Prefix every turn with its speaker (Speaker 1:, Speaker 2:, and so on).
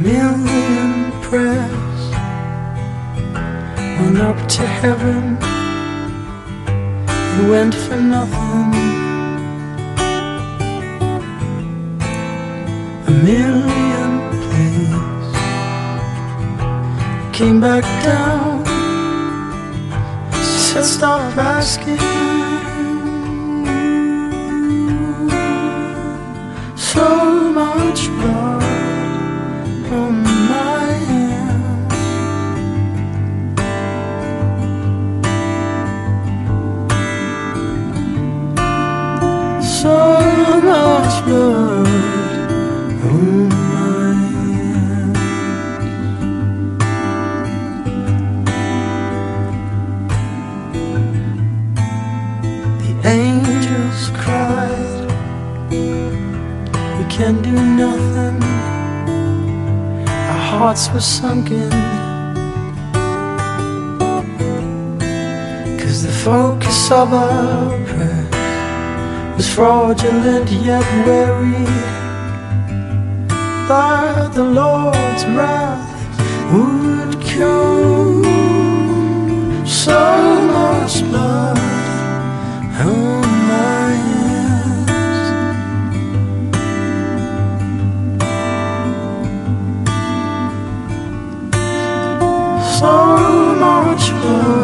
Speaker 1: million prayers went up to heaven and went for nothing. A million plays came back down, said stop asking. So much blood on my hands. So much blood on my hands. The angels cried, we can do nothing. Our hearts were sunken, 'cause the focus of our prayers was fraudulent yet wary that the Lord's wrath would come. So much blood on my hands. So much blood